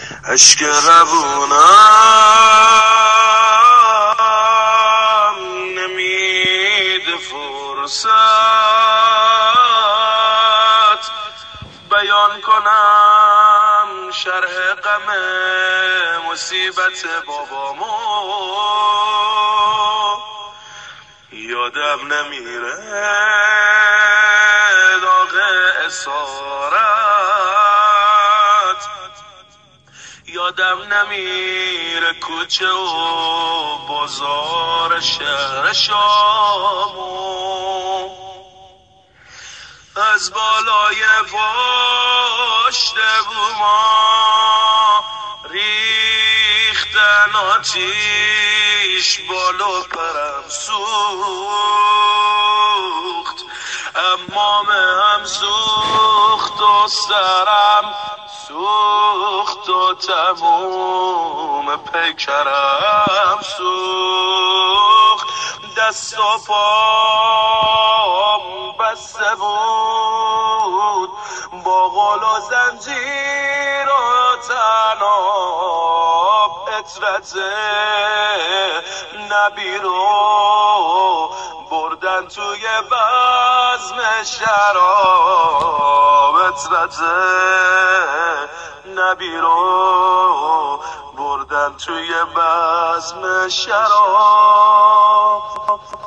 عشق روونم نمیده فرصت بیان کنم شرح غم مصیبت بابامو. یادم نمیره داغ اسارت، یادم نمیره کوچه و بازار شهر شامو. از بالای پشت بوما ریختن آتیش بالا پرم سوخت، امامم سوخت و سرم سوخت و تموم پیکرم سوخت. دست و پام بسته بود با غل و زنجیر و طناب، عطرت نبی رو بردن توی بزم شراب، عطرت نبی رو بردن توی بزم شراب.